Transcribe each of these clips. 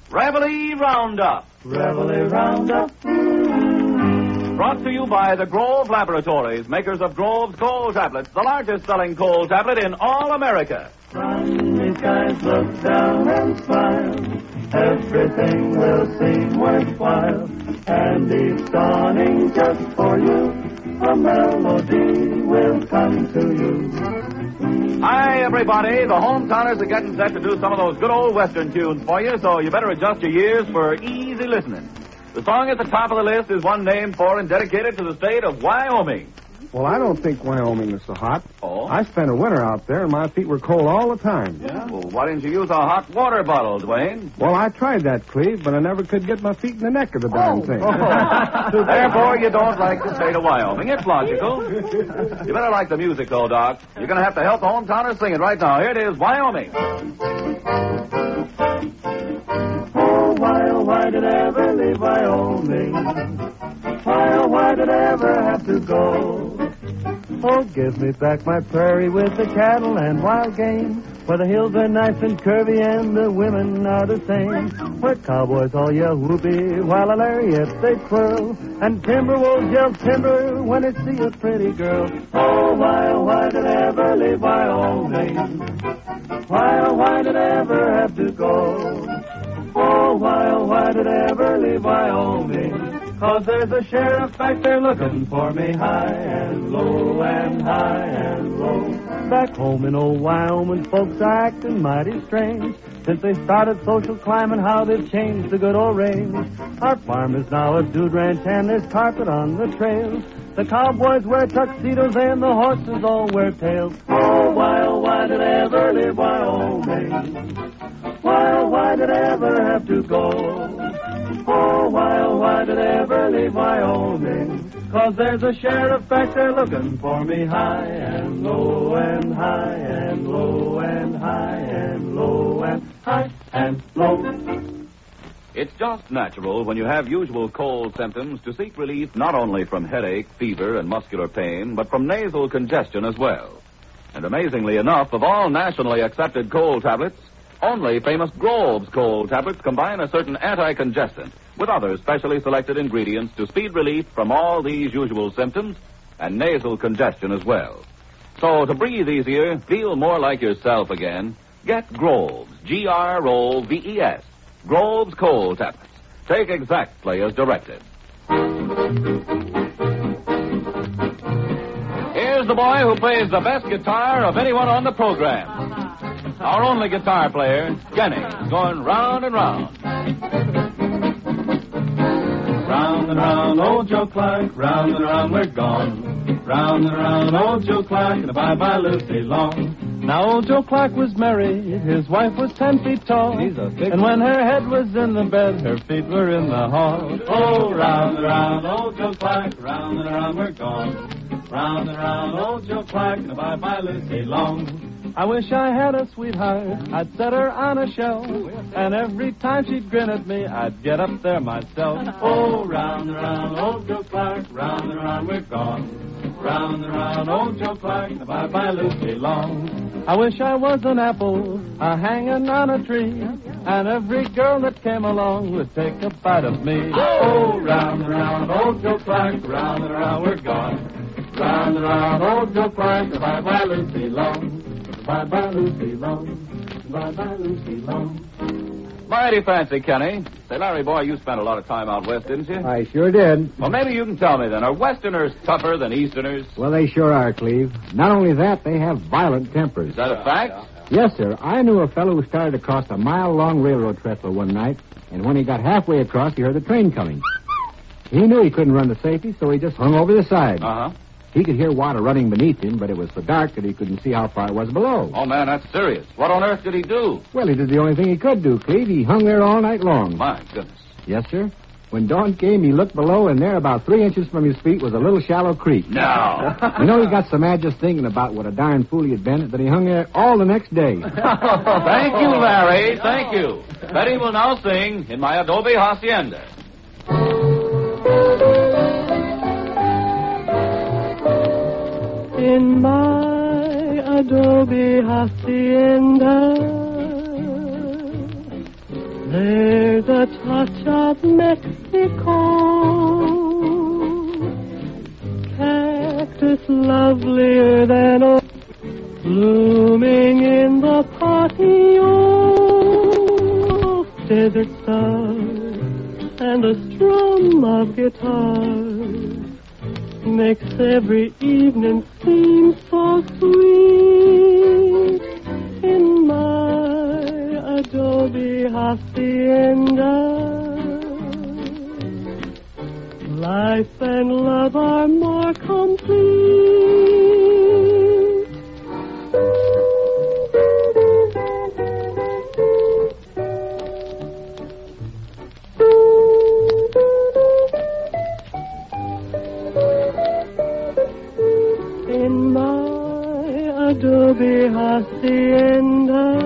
Reveille Roundup. Reveille Roundup. Brought to you by the Grove Laboratories, makers of Grove's Cold Tablets, the largest selling cold tablet in all America. Sunny skies, look down and smile. Everything will seem worthwhile. And each dawning just for you, a melody will come to you. Hi, everybody. The hometowners are getting set to do some of those good old Western tunes for you, so you better adjust your ears for easy listening. The song at the top of the list is one named for and dedicated to the state of Wyoming. Well, I don't think Wyoming is so hot. Oh? I spent a winter out there, and my feet were cold all the time. Yeah? Well, why didn't you use a hot water bottle, Dwayne? Well, I tried that, Cleve, but I never could get my feet in the neck of the darn thing. Therefore, you don't like the state of Wyoming. It's logical. You better like the music, though, Doc. You're going to have to help the hometowners sing it right now. Here it is, Wyoming. Oh, why did I ever leave Wyoming? Why did I ever have to go? Oh, give me back my prairie with the cattle and wild game, where the hills are nice and curvy and the women are the same, where cowboys all yell whoopee while a lariat they twirl, and timber wolves yell timber when they see a pretty girl. Oh, why did I ever leave Wyoming? Why did I ever have to go? Oh, why did I ever leave Wyoming? 'Cause there's a sheriff back there looking for me high and low and high and low. Back home in old Wyoming, folks are acting mighty strange since they started social climbing, how they've changed the good old range. Our farm is now a dude ranch and there's carpet on the trails. The cowboys wear tuxedos and the horses all wear tails. Oh, why did I ever leave Wyoming? Why did I ever have to go? Oh, why did I ever leave Wyoming? 'Cause there's a sheriff back there looking for me high and low and high and low and high and low and high and low. It's just natural when you have usual cold symptoms to seek relief not only from headache, fever, and muscular pain, but from nasal congestion as well. And amazingly enough, of all nationally accepted cold tablets, only famous Grove's cold tablets combine a certain anti-congestant with other specially selected ingredients to speed relief from all these usual symptoms and nasal congestion as well. So to breathe easier, feel more like yourself again, get Grove's, Groves, Grove's cold tablets. Take exactly as directed. Here's the boy who plays the best guitar of anyone on the program. Our only guitar player, Kenny, going round and round. Round and round, old Joe Clark, round and round we're gone. Round and round, old Joe Clark, and bye-bye Lucy Long. Now old Joe Clark was married, his wife was 10 feet tall. And when her head was in the bed, her feet were in the hall. Oh, round and round, old Joe Clark, round and round we're gone. Round and round, old Joe Clark, and bye-bye Lucy Long. I wish I had a sweetheart, I'd set her on a shelf, and every time she'd grin at me, I'd get up there myself. Oh, round and round, old Joe Clark, round and round we're gone. Round and round, old Joe Clark, bye-bye Lucy Long. I wish I was an apple, hanging on a tree, and every girl that came along would take a bite of me. Oh, round and round, old Joe Clark, round and round we're gone. Round and round, old Joe Clark, bye-bye Lucy Long. Bye-bye, Lucy Long. Bye-bye, Lucy Long. Mighty fancy, Kenny. Say, Larry, boy, you spent a lot of time out west, didn't you? I sure did. Well, maybe you can tell me, then. Are Westerners tougher than Easterners? Well, they sure are, Cleve. Not only that, they have violent tempers. Is that a fact? Yes, sir. I knew a fellow who started across a mile-long railroad trestle one night, and when he got halfway across, he heard the train coming. He knew he couldn't run to safety, so he just hung over the side. Uh-huh. He could hear water running beneath him, but it was so dark that he couldn't see how far it was below. Oh, man, that's serious. What on earth did he do? Well, he did the only thing he could do, Cleve. He hung there all night long. My goodness. Yes, sir. When dawn came, he looked below, and there, about 3 inches from his feet, was a little shallow creek. No. You know, he got so mad just thinking about what a darn fool he had been that he hung there all the next day. Thank you, Larry. Thank you. Betty will now sing in my Adobe Hacienda. In my adobe hacienda, there There's a touch of Mexico, cactus lovelier than all, blooming in the patio, desert stars and a strum of guitars makes every evening seem so sweet in my adobe hacienda. Life and love are more complete. In my adobe hacienda,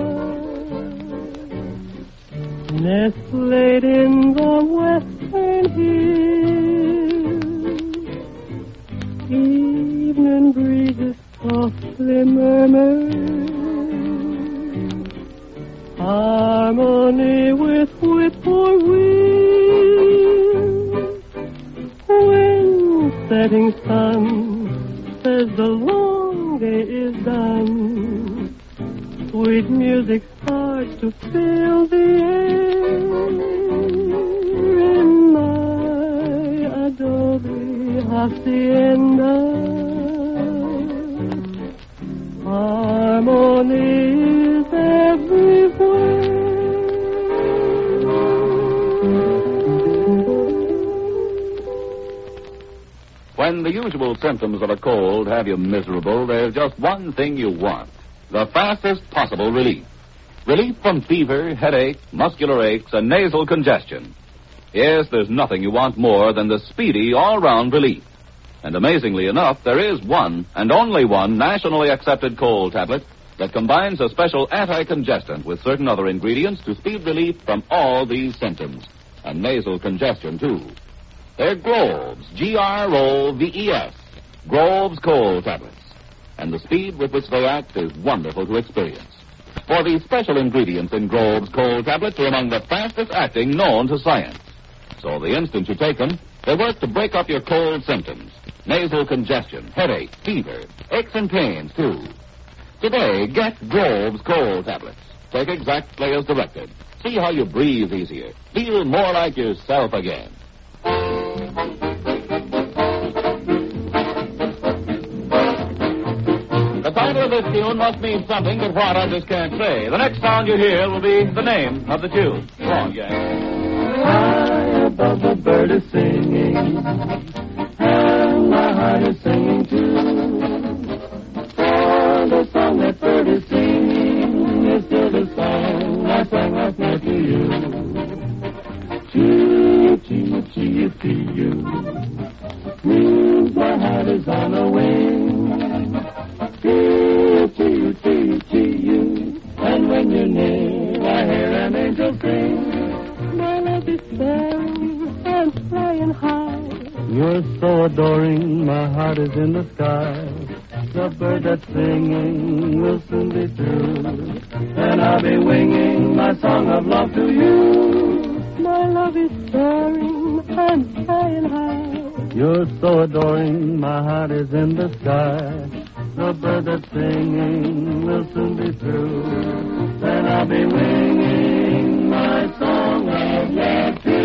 nestled in the western hills, evening breezes softly murmur, harmony with whippoorwills. When setting sun says the long day is done, sweet music starts to fill the air in my adobe hacienda. Harmony is everywhere. When the usual symptoms of a cold have you miserable, there's just one thing you want: the fastest possible relief. Relief from fever, headache, muscular aches, and nasal congestion. Yes, there's nothing you want more than the speedy, all-round relief. And amazingly enough, there is one, and only one, nationally accepted cold tablet that combines a special anti-congestant with certain other ingredients to speed relief from all these symptoms, and nasal congestion, too. They're Groves, Groves, Groves cold tablets. And the speed with which they act is wonderful to experience. For these special ingredients in Groves cold tablets are among the fastest acting known to science. So the instant you take them, they work to break up your cold symptoms. Nasal congestion, headache, fever, aches and pains, too. Today, get Groves cold tablets. Take exactly as directed. See how you breathe easier. Feel more like yourself again. The title of this tune must mean something, but what I just can't say. The next sound you hear will be the name of the tune. Go on, gang. High above the bird is singing, and my heart is singing too. For the song that bird is singing is still the song I sang last night to you. Chee-you, means my heart is on the wing. Chee-you, and when you're near, I hear an angel sing. My love is soaring and flying high. You're so adoring, my heart is in the sky. The bird that's singing will soon be through, and I'll be winging my song of love to you. My love is soaring and flying high. You're so adoring, my heart is in the sky. The bird that's singing will soon be through, and I'll be winging my song of love to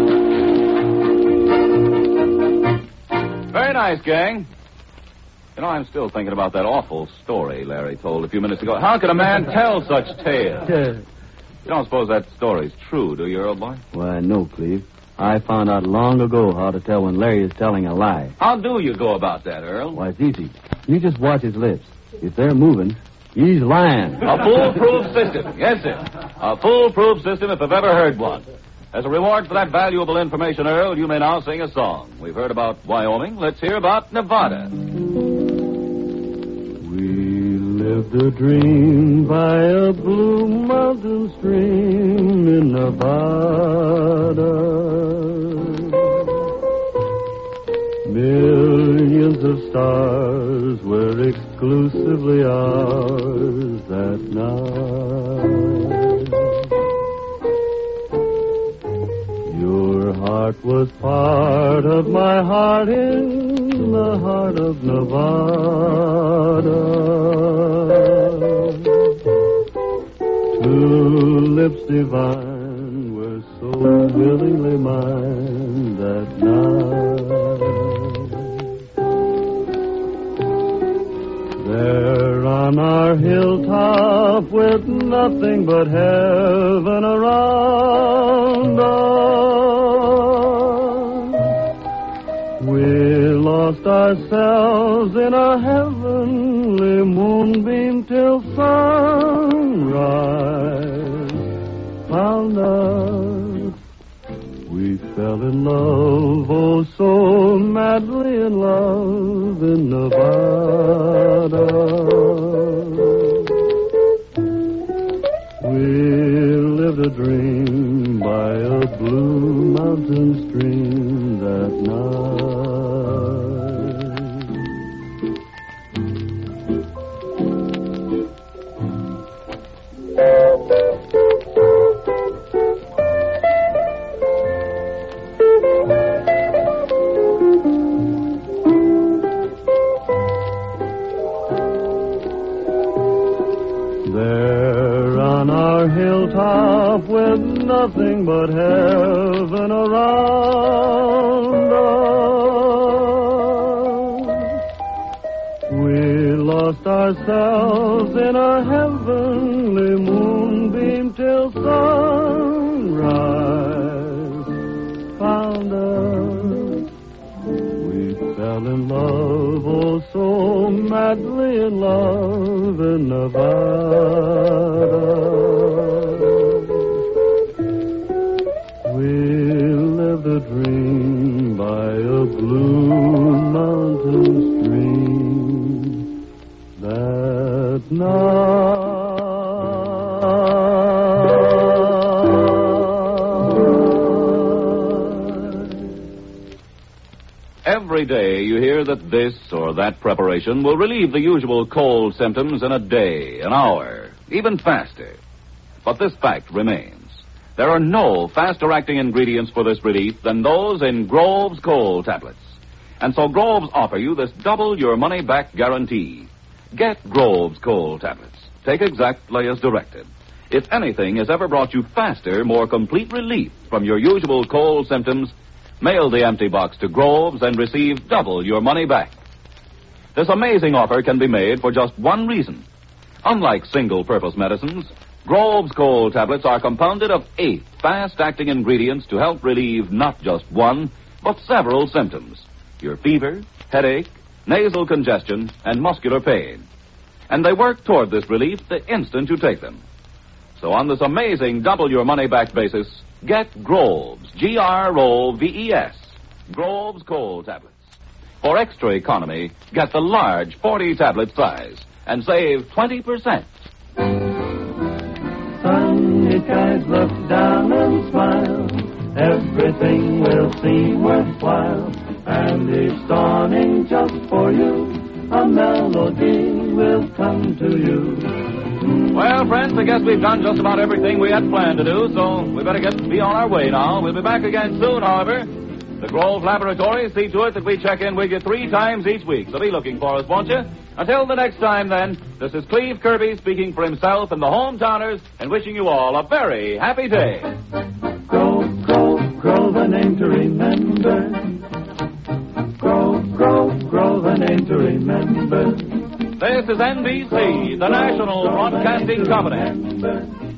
you. Very nice, gang. You know, I'm still thinking about that awful story Larry told a few minutes ago. How can a man tell such tales? You don't suppose that story's true, do you, Earl boy? Why, no, Cleve. I found out long ago how to tell when Larry is telling a lie. How do you go about that, Earl? Why, it's easy. You just watch his lips. If they're moving, he's lying. A foolproof system. Yes, sir. A foolproof system if I've ever heard one. As a reward for that valuable information, Earl, you may now sing a song. We've heard about Wyoming. Let's hear about Nevada. Lived a dream by a blue mountain stream in Nevada. Millions of stars were exclusively ours that night. heart was part of my heart in the heart of Nevada. Two lips divine were so willingly mine that night. There on our hilltop with nothing but heaven around us, we lost ourselves in a heavenly moonbeam till sunrise found us. We fell in love, oh so madly in love in Nevada. We lived a dream by a blue mountain stream that night. There on our hilltop with nothing but heaven around us, we lost ourselves in a heavenly moonbeam till sunrise found us. We fell in love, oh so madly in love in Nevada. We lived a dream by a blue mountain stream that night. Every day you hear that this or that preparation will relieve the usual cold symptoms in a day, an hour, even faster. But this fact remains. There are no faster-acting ingredients for this relief than those in Grove's Cold Tablets. And so Grove's offer you this double-your-money-back guarantee. Get Grove's Cold Tablets. Take exactly as directed. If anything has ever brought you faster, more complete relief from your usual cold symptoms, mail the empty box to Grove's and receive double your money back. This amazing offer can be made for just one reason. Unlike single-purpose medicines, Grove's Cold Tablets are compounded of 8 fast-acting ingredients to help relieve not just one, but several symptoms. Your fever, headache, nasal congestion, and muscular pain. And they work toward this relief the instant you take them. So on this amazing double-your-money-back basis, get Grove's, Groves, Grove's Cold Tablets. For extra economy, get the large 40-tablet size and save 20%. Sunny skies look down and smile. Everything will seem worthwhile. And each dawning just for you, a melody will come to you. Well, friends, I guess we've done just about everything we had planned to do, so we better be on our way now. We'll be back again soon, however. The Grove Laboratories see to it that we check in with you 3 times each week, so be looking for us, won't you? Until the next time, then, this is Cleve Kirby speaking for himself and the hometowners and wishing you all a very happy day. Grove, Grove, Grove, a name to remember. Grove, Grove, Grove, a name to remember. This is NBC, the National Broadcasting Company.